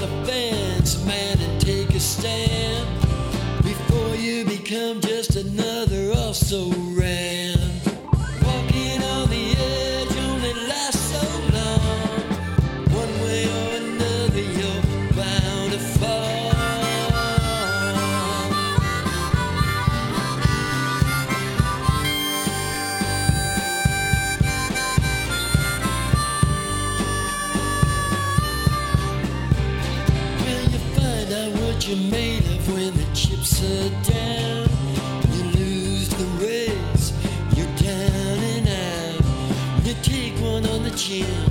a fence, man, and take a stand before you become just another also ran. Walking on the edge only lasts so long. One way or another, you're bound to fall. Well, you find out what you're made of when the chips are down. You lose the race, you're down and out. You take one on the chin,